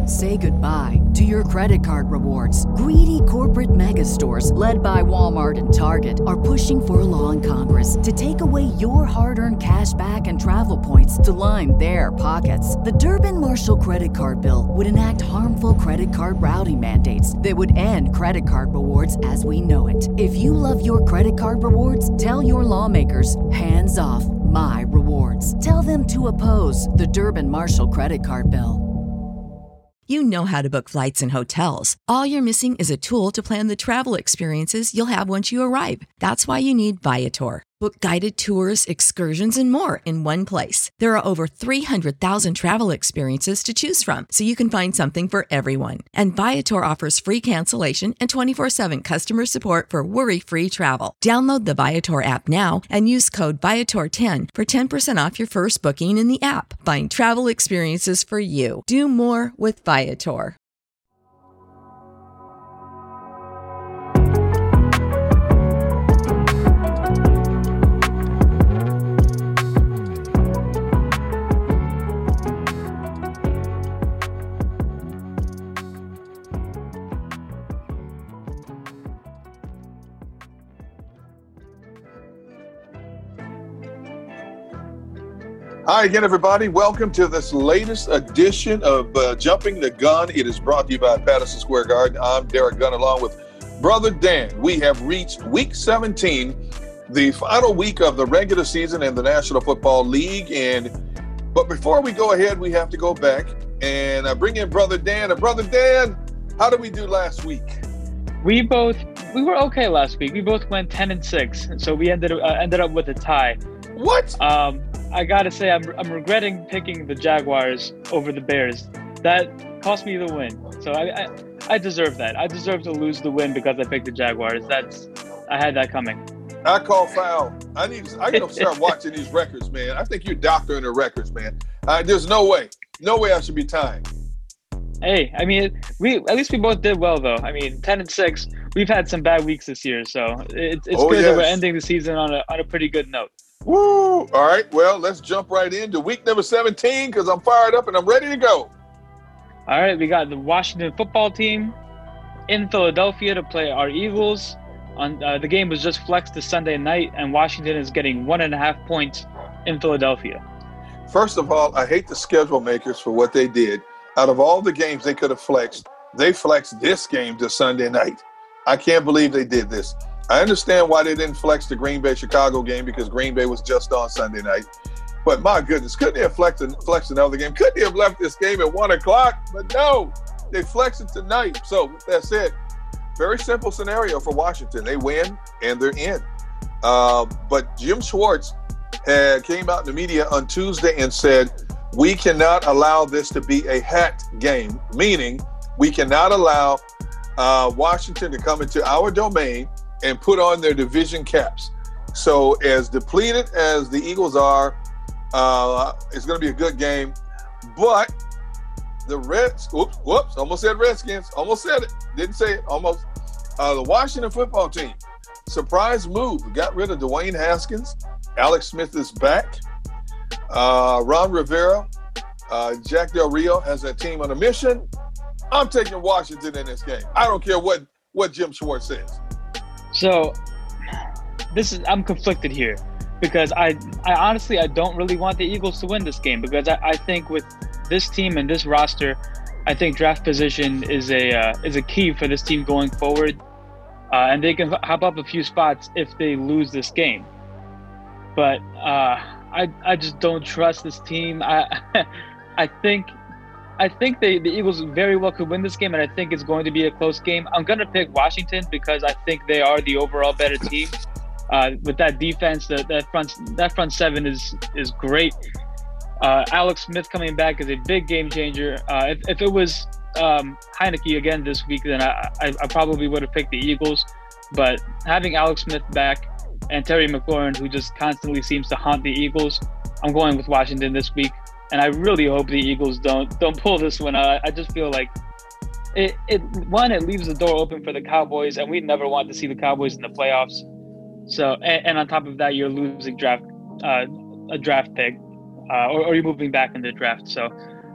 Say goodbye to your credit card rewards. Greedy corporate mega stores, led by Walmart and Target, are pushing for a law in Congress to take away your hard-earned cash back and travel points to line their pockets. The Durbin-Marshall credit card bill would enact harmful credit card routing mandates that would end credit card rewards as we know it. If you love your credit card rewards, tell your lawmakers, hands off my rewards. Tell them to oppose the Durbin-Marshall credit card bill. You know how to book flights and hotels. All you're missing is a tool to plan the travel experiences you'll have once you arrive. That's why you need Viator. Book guided tours, excursions, and more in one place. There are over 300,000 travel experiences to choose from, so you can find something for everyone. And Viator offers free cancellation and 24/7 customer support for worry-free travel. Download the Viator app now and use code Viator10 for 10% off your first booking in the app. Find travel experiences for you. Do more with Viator. Hi again, everybody. Welcome to this latest edition of Jumping the Gun. It is brought to you by Patterson Square Garden. I'm Derek Gunn along with Brother Dan. We have reached week 17, the final week of the regular season in the National Football League. But before we go ahead, we have to go back and bring in Brother Dan. And Brother Dan, how did we do last week? We were okay last week. We both went 10-6, so we ended up with a tie. What? I gotta say, I'm regretting picking the Jaguars over the Bears. That cost me the win, so I deserve that. I deserve to lose the win because I picked the Jaguars. I had that coming. I call foul. I gotta start watching these records, man. I think you're doctoring the records, man. There's no way I should be tying. Hey, I mean, at least we both did well, though. I mean, 10-6. We've had some bad weeks this year, so it's good that we're ending the season on a pretty good note. Woo! All right, well, let's jump right into week number 17 because I'm fired up and I'm ready to go. All right, we got the Washington football team in Philadelphia to play our Eagles. The game was just flexed to Sunday night, and Washington is getting 1.5 points in Philadelphia. First of all, I hate the schedule makers for what they did. Out of all the games they could have flexed, they flexed this game to Sunday night. I can't believe they did this. I understand why they didn't flex the Green Bay-Chicago game because Green Bay was just on Sunday night. But my goodness, couldn't they have flexed another game? Couldn't they have left this game at 1 o'clock? But no, they flexed it tonight. So with that said, very simple scenario for Washington. They win and they're in. But Jim Schwartz came out in the media on Tuesday and said, we cannot allow this to be a hat game, meaning we cannot allow Washington to come into our domain and put on their division caps. So as depleted as the Eagles are, it's going to be a good game. But the almost said Redskins, almost said it, didn't say it, almost. The Washington football team, surprise move, got rid of Dwayne Haskins. Alex Smith is back. Ron Rivera, Jack Del Rio has that team on a mission. I'm taking Washington in this game. I don't care what Jim Schwartz says. So I'm conflicted here because I honestly don't really want the Eagles to win this game because I think with this team and this roster, I think draft position is a key for this team going forward, and they can hop up a few spots if they lose this game. But I just don't trust this team. I think the Eagles very well could win this game, and I think it's going to be a close game. I'm going to pick Washington because I think they are the overall better team. With that defense, that front seven is great. Alex Smith coming back is a big game changer. If it was Heineke again this week, then I probably would have picked the Eagles. But having Alex Smith back and Terry McLaurin, who just constantly seems to haunt the Eagles, I'm going with Washington this week. And I really hope the Eagles don't pull this one. I just feel like it leaves the door open for the Cowboys, and we never want to see the Cowboys in the playoffs. So, and on top of that, you're losing a draft pick, or you're moving back in the draft. So,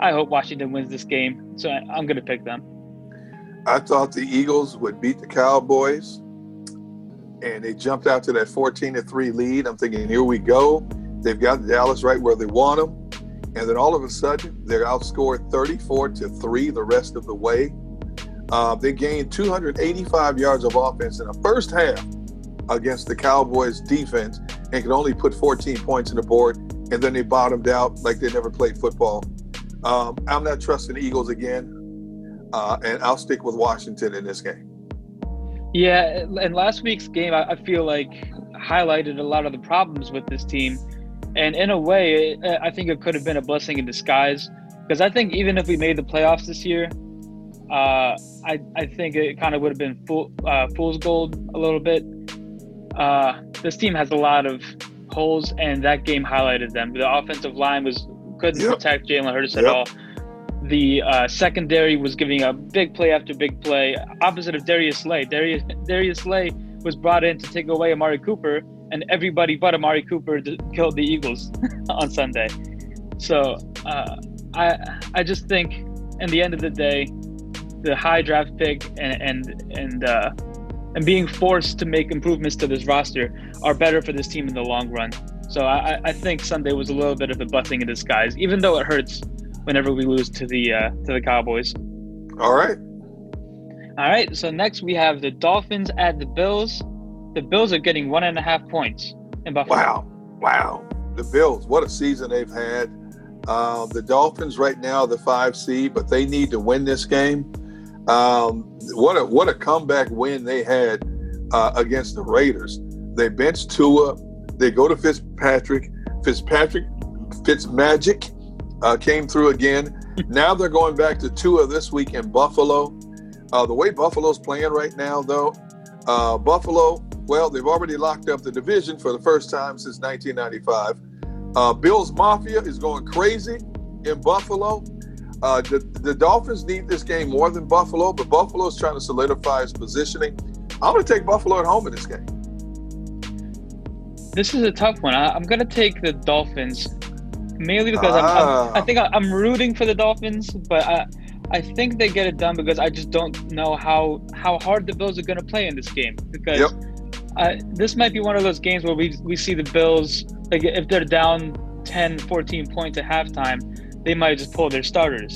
I hope Washington wins this game. So I'm going to pick them. I thought the Eagles would beat the Cowboys, and they jumped out to that 14-3 lead. I'm thinking, here we go. They've got Dallas right where they want them. And then all of a sudden, they're outscored 34-3 the rest of the way. They gained 285 yards of offense in the first half against the Cowboys defense and could only put 14 points on the board. And then they bottomed out like they never played football. I'm not trusting the Eagles again, and I'll stick with Washington in this game. Yeah, and last week's game, I feel like highlighted a lot of the problems with this team. And in a way, I think it could have been a blessing in disguise, because I think even if we made the playoffs this year, I think it kind of would have been fool's gold a little bit. This team has a lot of holes, and that game highlighted them. The offensive line couldn't protect Jalen Hurts at all. The secondary was giving up big play after big play, opposite of Darius Slay. Darius Slay was brought in to take away Amari Cooper, and everybody but Amari Cooper killed the Eagles on Sunday. So I just think, in the end of the day, the high draft pick and being forced to make improvements to this roster are better for this team in the long run. So I think Sunday was a little bit of a blessing in disguise, even though it hurts whenever we lose to the Cowboys. All right. So next we have the Dolphins at the Bills. The Bills are getting 1.5 points in Buffalo. Wow. The Bills, what a season they've had. The Dolphins right now, the 5 seed, but they need to win this game. What a comeback win they had against the Raiders. They benched Tua. They go to Fitzmagic came through again. Now they're going back to Tua this week in Buffalo. The way Buffalo's playing right now, though, Buffalo, well, they've already locked up the division for the first time since 1995. Bills Mafia is going crazy in Buffalo. The Dolphins need this game more than Buffalo, but Buffalo's trying to solidify its positioning. I'm going to take Buffalo at home in this game. This is a tough one. I'm going to take the Dolphins, mainly because I think I'm rooting for the Dolphins, but I think they get it done because I just don't know how hard the Bills are going to play in this game. Because this might be one of those games where we see the Bills, like if they're down 10, 14 points at halftime, they might just pull their starters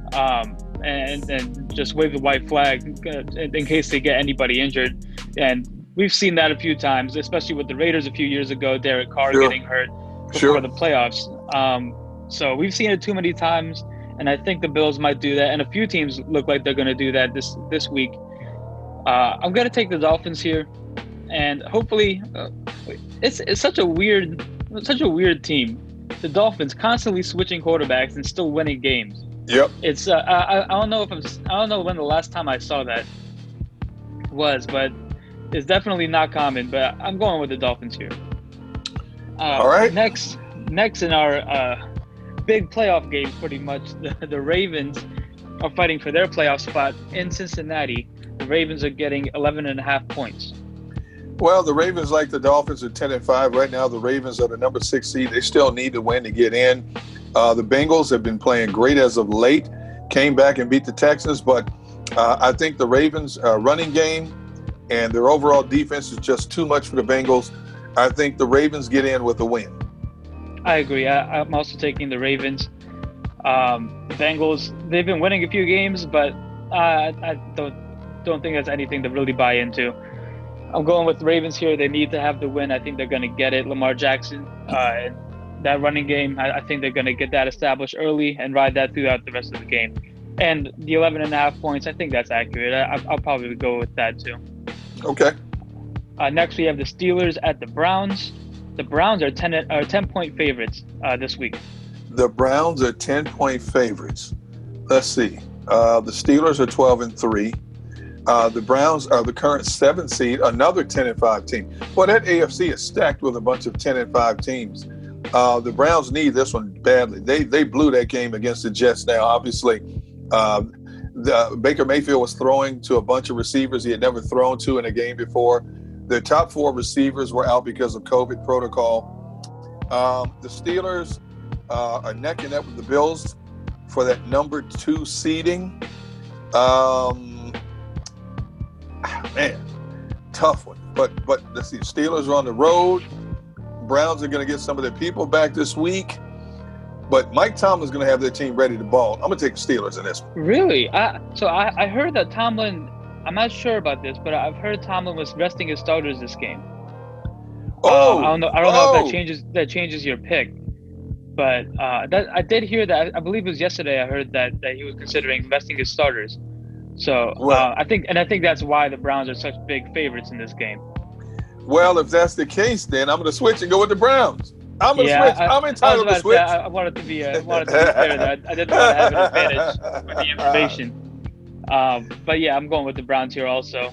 and just wave the white flag in case they get anybody injured. And we've seen that a few times, especially with the Raiders a few years ago, Derek Carr getting hurt before the playoffs. So we've seen it too many times, and I think the Bills might do that. And a few teams look like they're going to do that this week. I'm going to take the Dolphins here, and hopefully, it's such a weird team. The Dolphins constantly switching quarterbacks and still winning games. Yep. It's I don't know when the last time I saw that was, but it's definitely not common. But I'm going with the Dolphins here. All right. Next in our big playoff game, pretty much the Ravens are fighting for their playoff spot in Cincinnati. The Ravens are getting 11.5 points. Well, the Ravens, like the Dolphins, are 10-5 right now. The Ravens are the number 6 seed. They still need to win to get in. The Bengals have been playing great as of late. Came back and beat the Texans, but I think the Ravens' running game and their overall defense is just too much for the Bengals. I think the Ravens get in with a win. I agree. I'm also taking the Ravens. Bengals, they've been winning a few games, but I don't think that's anything to really buy into. I'm going with the Ravens here. They need to have the win. I think they're going to get it. Lamar Jackson, that running game, I think they're going to get that established early and ride that throughout the rest of the game. And the 11.5 points, I think that's accurate. I'll probably go with that too. Okay. Next, we have the Steelers at the Browns. The Browns are 10-point favorites this week. The Browns are 10-point favorites. Let's see. The Steelers are 12-3. The Browns are the current 7th seed, another 10-5 team. Well, that AFC is stacked with a bunch of 10-5 teams. The Browns need this one badly. They blew that game against the Jets. Now, obviously, Baker Mayfield was throwing to a bunch of receivers he had never thrown to in a game before. Their top 4 receivers were out because of COVID protocol. The Steelers are neck and neck with the Bills. for that number 2 seeding. Man, tough one. But let's see. Steelers are on the road. Browns are going to get some of their people back this week. But Mike Tomlin's going to have their team ready to ball. I'm going to take the Steelers in this one. Really? I heard that Tomlin, I'm not sure about this, but I've heard Tomlin was resting his starters this game. I don't know if that changes your pick. But I did hear that. I believe it was yesterday. I heard that he was considering resting his starters. So I think that's why the Browns are such big favorites in this game. Well, if that's the case, then I'm going to switch and go with the Browns. I'm going to switch. I'm entitled to switch. I wanted to be fair. That I didn't want to have an advantage with the information. But yeah, I'm going with the Browns here also.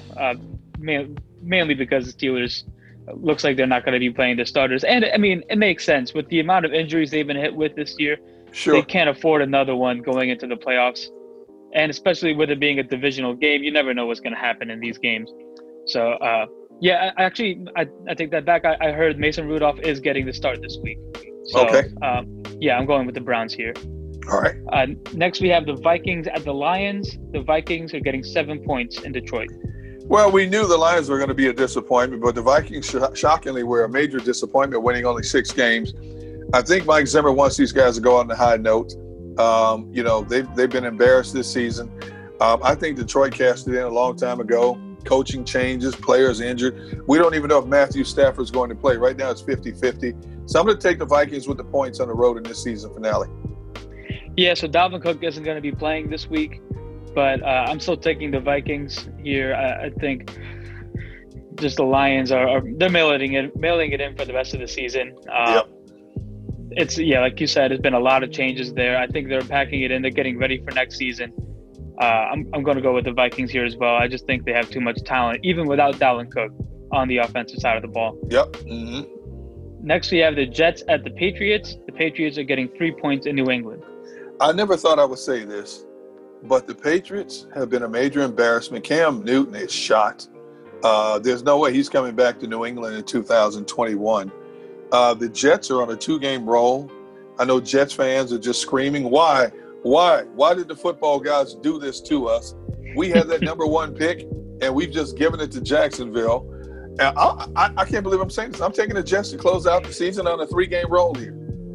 Mainly because the Steelers looks like they're not going to be playing their starters, and I mean it makes sense with the amount of injuries they've been hit with this year. Sure, they can't afford another one going into the playoffs, and especially with it being a divisional game, you never know what's going to happen in these games. So. Yeah, I take that back. I heard Mason Rudolph is getting the start this week. So, okay. Yeah, I'm going with the Browns here. All right. Next, we have the Vikings at the Lions. The Vikings are getting 7 points in Detroit. Well, we knew the Lions were going to be a disappointment, but the Vikings shockingly were a major disappointment, winning only 6 games. I think Mike Zimmer wants these guys to go on a high note. They've been embarrassed this season. I think Detroit cashed it in a long time ago. Coaching changes, players injured. We don't even know if Matthew Stafford's going to play. Right now it's 50-50. So I'm going to take the Vikings with the points on the road in this season finale. Yeah, so Dalvin Cook isn't going to be playing this week, but I'm still taking the Vikings here. I think just the Lions they're mailing it in for the rest of the season. Yep. It's like you said, there's been a lot of changes there. I think they're packing it in. They're getting ready for next season. I'm going to go with the Vikings here as well. I just think they have too much talent, even without Dalvin Cook on the offensive side of the ball. Yep. Mm-hmm. Next, we have the Jets at the Patriots. The Patriots are getting 3 points in New England. I never thought I would say this, but the Patriots have been a major embarrassment. Cam Newton is shot. There's no way he's coming back to New England in 2021. The Jets are on a 2-game roll. I know Jets fans are just screaming, why? Why did the football guys do this to us? We had that number 1 pick, and we've just given it to Jacksonville. And I can't believe I'm saying this. I'm taking the Jets to close out the season on a 3-game roll here.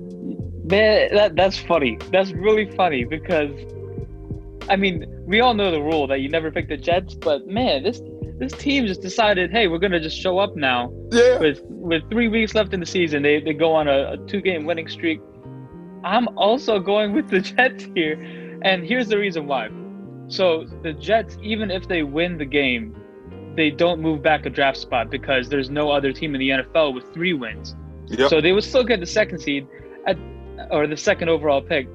Man, that's funny. That's really funny because, I mean, we all know the rule that you never pick the Jets, but man, this team just decided, hey, we're going to just show up now. Yeah. With 3 weeks left in the season, they go on a 2-game winning streak. I'm also going with the Jets here, and here's the reason why. So the Jets, even if they win the game, they don't move back a draft spot because there's no other team in the NFL with 3 wins. Yep. So they would still get the 2nd seed or the 2nd overall pick.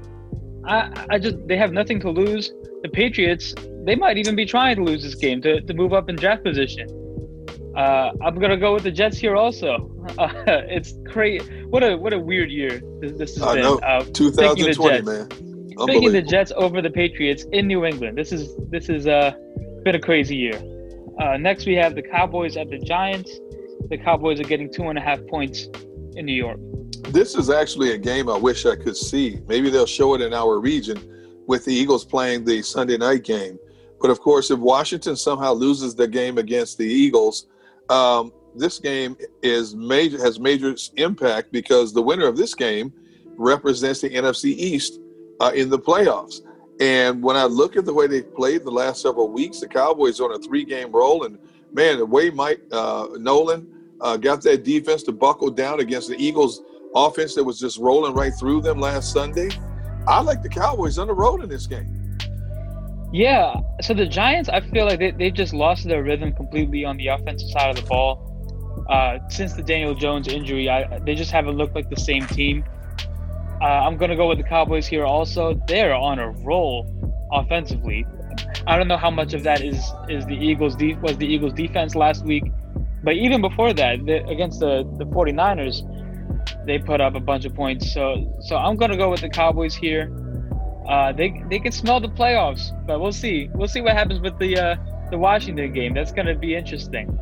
They have nothing to lose. The Patriots, they might even be trying to lose this game to move up in draft position. I'm gonna go with the Jets here also. It's crazy. What a weird year this has been. I know. 2020, man. Picking the Jets over the Patriots in New England. This is been a crazy year. Next, we have the Cowboys at the Giants. The Cowboys are getting 2.5 points in New York. This is actually a game I wish I could see. Maybe they'll show it in our region with the Eagles playing the Sunday night game. But of course, if Washington somehow loses the game against the Eagles, this game has major impact because the winner of this game represents the NFC East in the playoffs. And when I look at the way they've played the last several weeks, the Cowboys are on a 3-game roll. And, man, the way Mike Nolan got that defense to buckle down against the Eagles offense that was just rolling right through them last Sunday, I like the Cowboys on the road in this game. Yeah, so the Giants, I feel like they just lost their rhythm completely on the offensive side of the ball. Since the Daniel Jones injury, they just haven't looked like the same team. I'm going to go with the Cowboys here also. They're on a roll offensively. I don't know how much of that is the Eagles' defense last week, but even before that, against the 49ers, they put up a bunch of points. So I'm going to go with the Cowboys here. They can smell the playoffs, but we'll see. We'll see what happens with the Washington game. That's going to be interesting.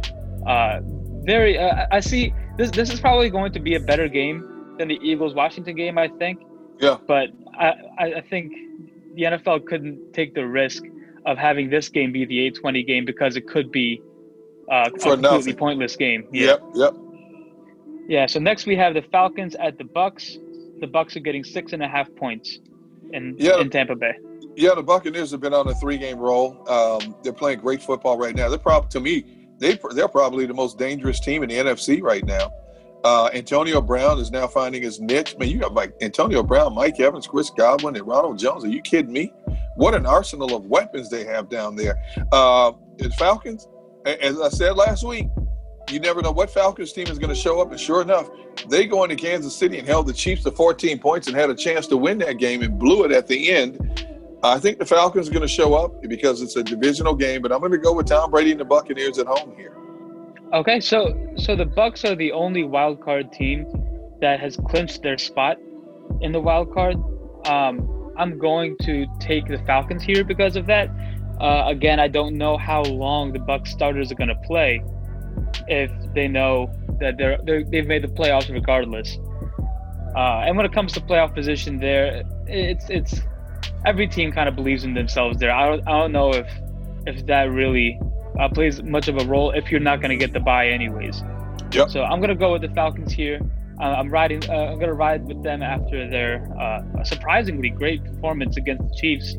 I see this is probably going to be a better game than the Eagles-Washington game, I think. Yeah. But I think the NFL couldn't take the risk of having this game be the 8:20 game because it could be a completely pointless game. Yeah. Yep. Yeah. So next we have the Falcons at the Bucs. The Bucs are getting 6.5 points in Tampa Bay. Yeah, the Buccaneers have been on a 3-game roll. They're playing great football right now. They're probably the most dangerous team in the NFC right now. Antonio Brown is now finding his niche. Man, you got like Antonio Brown, Mike Evans, Chris Godwin, and Ronald Jones. Are you kidding me? What an arsenal of weapons they have down there. The Falcons, as I said last week, you never know what Falcons team is going to show up. And sure enough, they go into Kansas City and held the Chiefs to 14 points and had a chance to win that game and blew it at the end. I think the Falcons are going to show up because it's a divisional game, but I'm going to go with Tom Brady and the Buccaneers at home here. Okay, so the Bucs are the only wild card team that has clinched their spot in the wild card. I'm going to take the Falcons here because of that. Again, I don't know how long the Bucs starters are going to play if they know that they've made the playoffs regardless. And when it comes to playoff position, there it's every team kind of believes in themselves there. I don't know if that really plays much of a role if you're not going to get the bye anyways. Yep. So I'm going to go with the Falcons here. I'm going to ride with them after their surprisingly great performance against the Chiefs.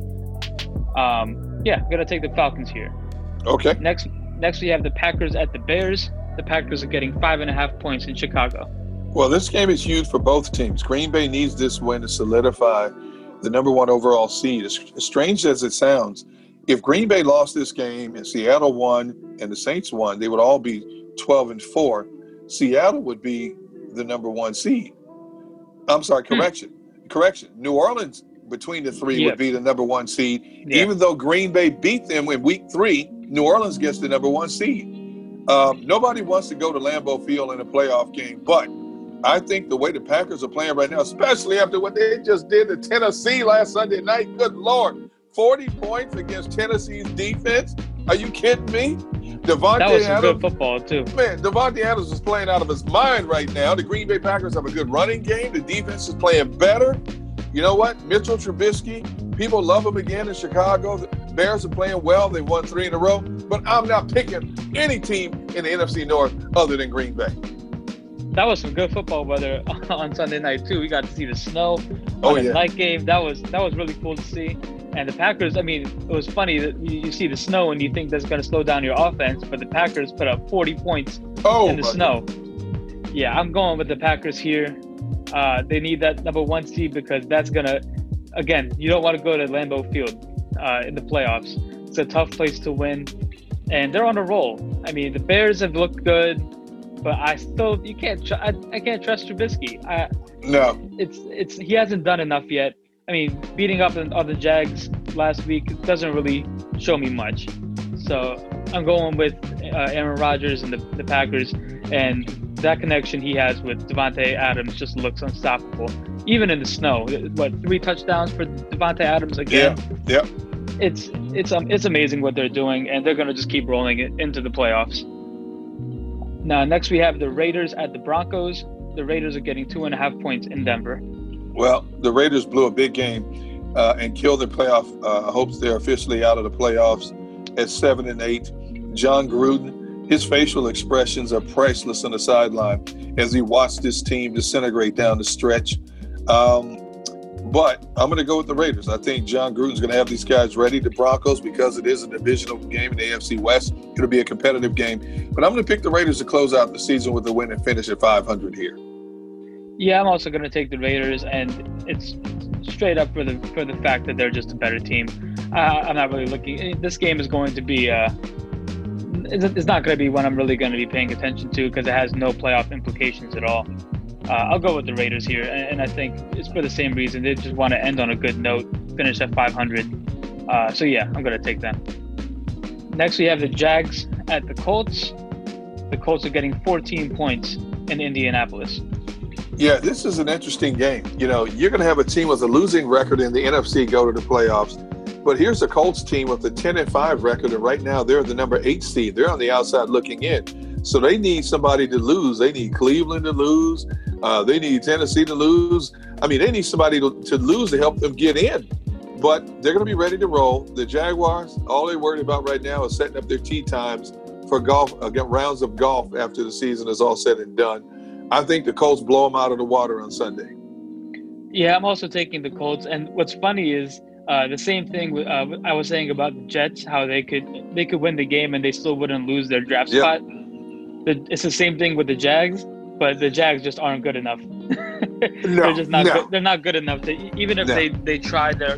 I'm going to take the Falcons here. Okay. Next we have the Packers at the Bears. The Packers are getting 5.5 points in Chicago. Well, this game is huge for both teams. Green Bay needs this win to solidify the number 1 overall seed. As strange as it sounds, if Green Bay lost this game and Seattle won and the Saints won, they would all be 12-4. Seattle would be the number 1 seed. I'm sorry, correction. New Orleans between the three would be the number 1 seed. Yeah. Even though Green Bay beat them in week 3, New Orleans gets the number 1 seed. Nobody wants to go to Lambeau Field in a playoff game, but I think the way the Packers are playing right now, especially after what they just did to Tennessee last Sunday night, good Lord, 40 points against Tennessee's defense? Are you kidding me? That was some good football, too. Man, Davante Adams is playing out of his mind right now. The Green Bay Packers have a good running game. The defense is playing better. You know what? Mitchell Trubisky, people love him again in Chicago. The Bears are playing well. They won 3 in a row. But I'm not picking any team in the NFC North other than Green Bay. That was some good football weather on Sunday night, too. We got to see the snow on the night game. That was really cool to see. And the Packers, I mean, it was funny that you see the snow and you think that's going to slow down your offense, but the Packers put up 40 points in the snow. God. Yeah, I'm going with the Packers here. They need that number 1 seed because that's going to, again, you don't want to go to Lambeau Field in the playoffs. It's a tough place to win, and they're on a roll. I mean, the Bears have looked good, but I can't trust Trubisky. No. It's he hasn't done enough yet. I mean, beating up on the Jags last week doesn't really show me much. So I'm going with Aaron Rodgers and the Packers, and that connection he has with Davante Adams just looks unstoppable. Even in the snow, 3 touchdowns for Davante Adams again? Yeah. It's amazing what they're doing, and they're going to just keep rolling it into the playoffs. Now, next we have the Raiders at the Broncos. The Raiders are getting 2.5 points in Denver. Well, the Raiders blew a big game and killed their playoff hopes. They're officially out of the playoffs at 7-8. John Gruden, his facial expressions are priceless on the sideline as he watched this team disintegrate down the stretch. But I'm going to go with the Raiders. I think John Gruden's going to have these guys ready. The Broncos, because it is a divisional game in the AFC West, it'll be a competitive game. But I'm going to pick the Raiders to close out the season with a win and finish at 500 here. Yeah, I'm also going to take the Raiders, and it's straight up for the fact that they're just a better team. I'm not really looking. This game is going to be. It's not going to be one I'm really going to be paying attention to because it has no playoff implications at all. I'll go with the Raiders here, and I think it's for the same reason. They just want to end on a good note, finish at 500. So yeah, I'm going to take them. Next, we have the Jags at the Colts. The Colts are getting 14 points in Indianapolis. Yeah, this is an interesting game. You know, you're going to have a team with a losing record in the NFC go to the playoffs. But here's a Colts team with a 10-5 record, and right now they're the number 8 seed. They're on the outside looking in. So they need somebody to lose. They need Cleveland to lose. They need Tennessee to lose. I mean, they need somebody to lose to help them get in. But they're going to be ready to roll. The Jaguars, all they're worried about right now is setting up their tee times for golf, rounds of golf after the season is all said and done. I think the Colts blow them out of the water on Sunday. Yeah, I'm also taking the Colts. And what's funny is the same thing I was saying about the Jets, how they could win the game and they still wouldn't lose their draft spot. It's the same thing with the Jags, but the Jags just aren't good enough. They're just not good. They're not good enough to, even if they try their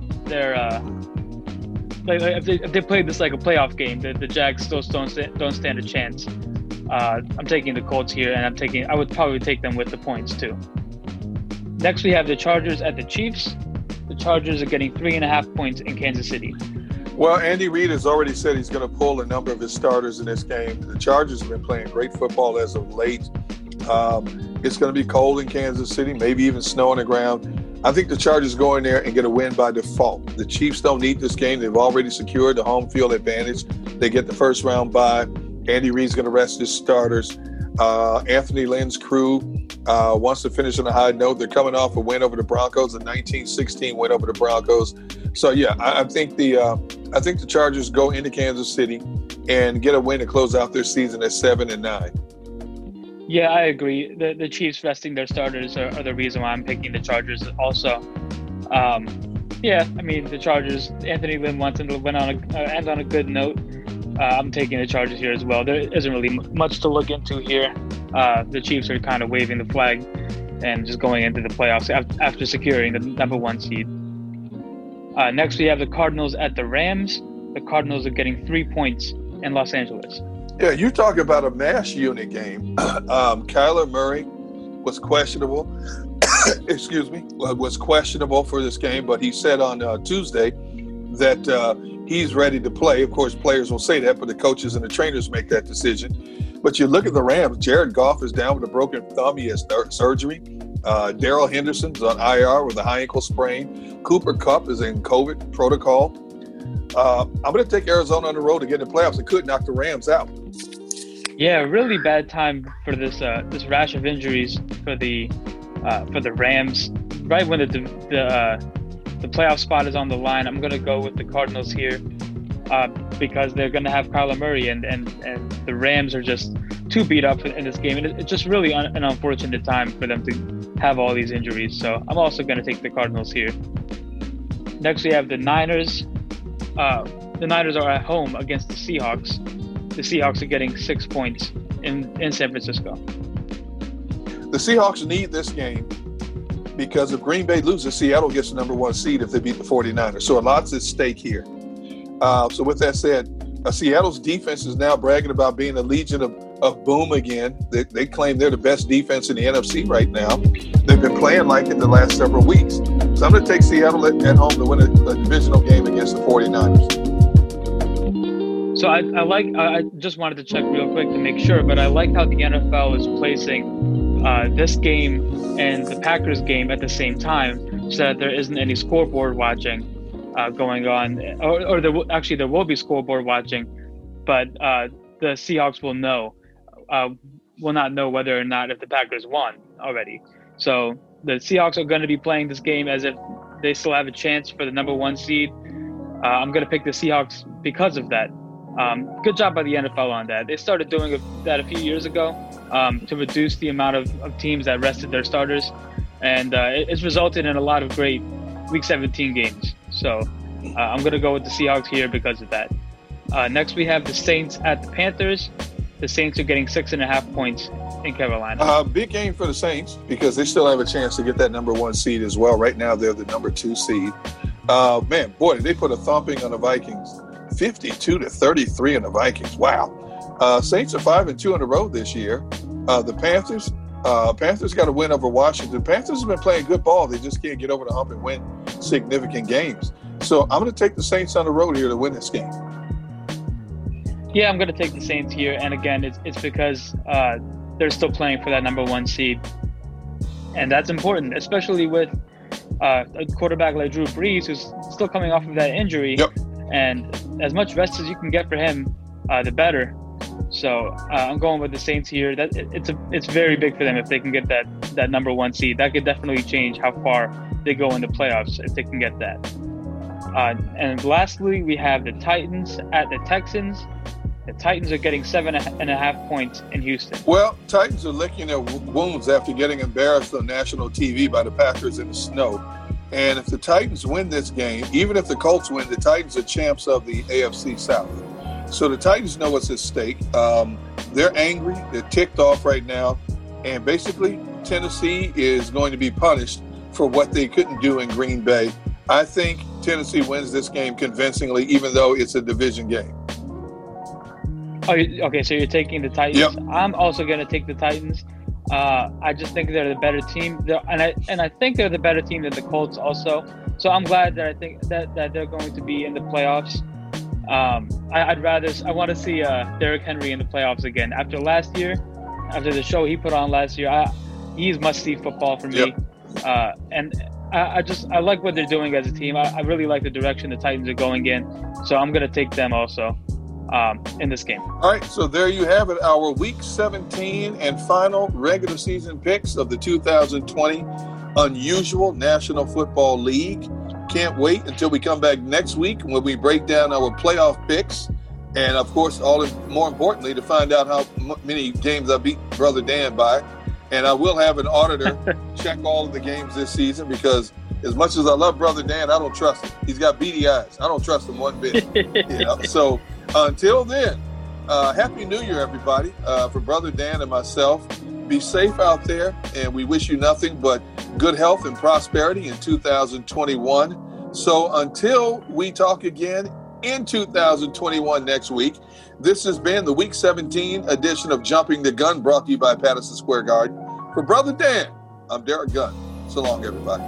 if they played this like a playoff game, the Jags still don't stand a chance. I'm taking the Colts here, and I would probably take them with the points too. Next, we have the Chargers at the Chiefs. The Chargers are getting 3.5 points in Kansas City. Well, Andy Reid has already said he's going to pull a number of his starters in this game. The Chargers have been playing great football as of late. It's going to be cold in Kansas City, maybe even snow on the ground. I think the Chargers go in there and get a win by default. The Chiefs don't need this game. They've already secured the home field advantage. They get the first round bye. Andy Reid's going to rest his starters. Anthony Lynn's crew wants to finish on a high note. They're coming off a win over the Broncos, a 19-16 win over the Broncos. So yeah, I think the Chargers go into Kansas City and get a win to close out their season at 7-9. Yeah, I agree. The Chiefs resting their starters are the reason why I'm picking the Chargers also. Yeah, I mean, the Chargers, Anthony Lynn wants them to end on a good note. I'm taking the Chargers here as well. There isn't really much to look into here. The Chiefs are kind of waving the flag and just going into the playoffs after securing the number 1 seed. Next, we have the Cardinals at the Rams. The Cardinals are getting 3 points in Los Angeles. Yeah, you talk about a mash unit game. Kyler Murray was questionable. Was questionable for this game, but he said on Tuesday that he's ready to play. Of course, players will say that, but the coaches and the trainers make that decision. But you look at the Rams. Jared Goff is down with a broken thumb. He has surgery. Darrell Henderson's on IR with a high ankle sprain. Cooper Kupp is in COVID protocol. I'm going to take Arizona on the road to get in the playoffs. It could knock the Rams out. Yeah, really bad time for this rash of injuries for the Rams. Right when the playoff spot is on the line, I'm going to go with the Cardinals here because they're going to have Kyler Murray and the Rams are just too beat up in this game. And it's just really an unfortunate time for them to have all these injuries. So I'm also going to take the Cardinals here. Next, we have the Niners. The Niners are at home against the Seahawks. The Seahawks are getting 6 points in San Francisco. The Seahawks need this game because if Green Bay loses, Seattle gets the number 1 seed if they beat the 49ers. So a lot's at stake here. So with that said, Seattle's defense is now bragging about being a legion of boom again. They claim they're the best defense in the NFC right now. They've been playing like it the last several weeks. So I'm going to take Seattle at home to win a divisional game against the 49ers. So I just wanted to check real quick to make sure, but I like how the NFL is placing this game and the Packers game at the same time so that there isn't any scoreboard watching going on, or there will be scoreboard watching, but the Seahawks will not know whether or not if the Packers won already. So the Seahawks are going to be playing this game as if they still have a chance for the number 1 seed. I'm going to pick the Seahawks because of that. Good job by the NFL on that. They started doing that a few years ago to reduce the amount of teams that rested their starters. And it's resulted in a lot of great Week 17 games. So I'm going to go with the Seahawks here because of that. Next, we have the Saints at the Panthers. The Saints are getting 6.5 points in Carolina. Big game for the Saints because they still have a chance to get that number 1 seed as well. Right now, they're the number 2 seed. Man, boy, they put a thumping on the Vikings. 52-33 on the Vikings. Wow. Saints are 5-2 on the road this year. The Panthers got a win over Washington. Panthers have been playing good ball. They just can't get over the hump and win significant games. So I'm going to take the Saints on the road here to win this game. Yeah, I'm going to take the Saints here. And again, it's because they're still playing for that number 1 seed. And that's important, especially with a quarterback like Drew Brees, who's still coming off of that injury. Yep. And as much rest as you can get for him, the better. So I'm going with the Saints here. It's very big for them if they can get that that number one seed. That could definitely change how far they go in the playoffs if they can get that. And lastly, we have the Titans at the Texans. The Titans are getting 7.5 points in Houston. Well, Titans are licking their wounds after getting embarrassed on national TV by the Packers in the snow. And if the Titans win this game, even if the Colts win, the Titans are champs of the AFC South. So the Titans know what's at stake. They're angry. They're ticked off right now. And basically, Tennessee is going to be punished for what they couldn't do in Green Bay. I think Tennessee wins this game convincingly, even though it's a division game. Oh, okay, so you're taking the Titans. Yep. I'm also going to take the Titans. I just think they're the better team, and I think they're the better team than the Colts also. So I'm glad that I think that they're going to be in the playoffs. I want to see Derrick Henry in the playoffs again. After last year, after the show he put on last year, he's must-see football for me. Yep. And I like what they're doing as a team. I really like the direction the Titans are going in. So I'm going to take them also in this game. All right, so there you have it, our Week 17 and final regular season picks of the 2020 Unusual National Football League. Can't wait until we come back next week when we break down our playoff picks. And, of course, more importantly, to find out how many games I beat Brother Dan by. And I will have an auditor check all of the games this season because as much as I love Brother Dan, I don't trust him. He's got beady eyes. I don't trust him one bit. So until then, Happy New Year, everybody. For Brother Dan and myself, be safe out there, and we wish you nothing but good health and prosperity in 2021. So until we talk again in 2021 next week, this has been the Week 17 edition of Jumping the Gun, brought to you by Patterson Square Garden. For Brother Dan, I'm Derek Gunn. So long, everybody.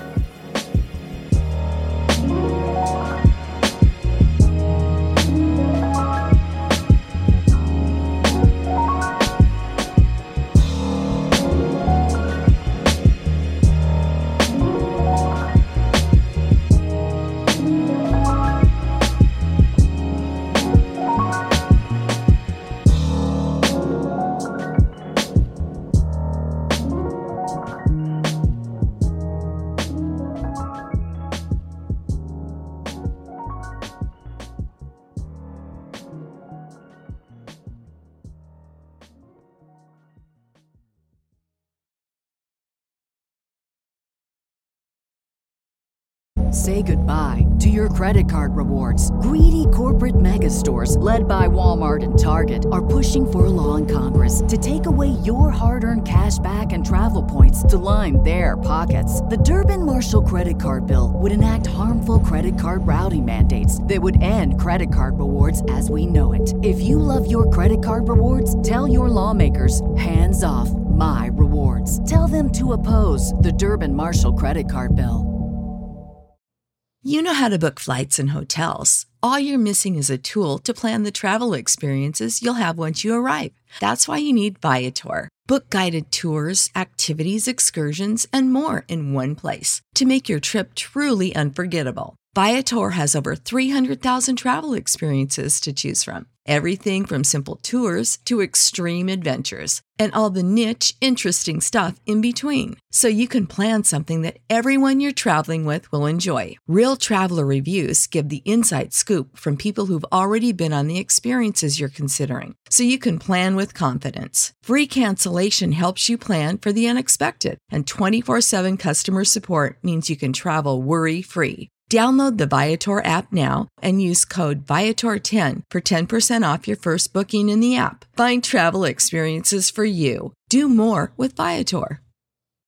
Say goodbye to your credit card rewards. Greedy corporate mega stores, led by Walmart and Target, are pushing for a law in Congress to take away your hard-earned cash back and travel points to line their pockets. The Durbin-Marshall credit card bill would enact harmful credit card routing mandates that would end credit card rewards as we know it. If you love your credit card rewards, tell your lawmakers, hands off my rewards. Tell them to oppose the Durbin-Marshall credit card bill. You know how to book flights and hotels. All you're missing is a tool to plan the travel experiences you'll have once you arrive. That's why you need Viator. Book guided tours, activities, excursions, and more in one place to make your trip truly unforgettable. Viator has over 300,000 travel experiences to choose from. Everything from simple tours to extreme adventures and all the niche, interesting stuff in between. So you can plan something that everyone you're traveling with will enjoy. Real traveler reviews give the inside scoop from people who've already been on the experiences you're considering. So you can plan with confidence. Free cancellation helps you plan for the unexpected. And 24/7 customer support means you can travel worry-free. Download the Viator app now and use code Viator10 for 10% off your first booking in the app. Find travel experiences for you. Do more with Viator.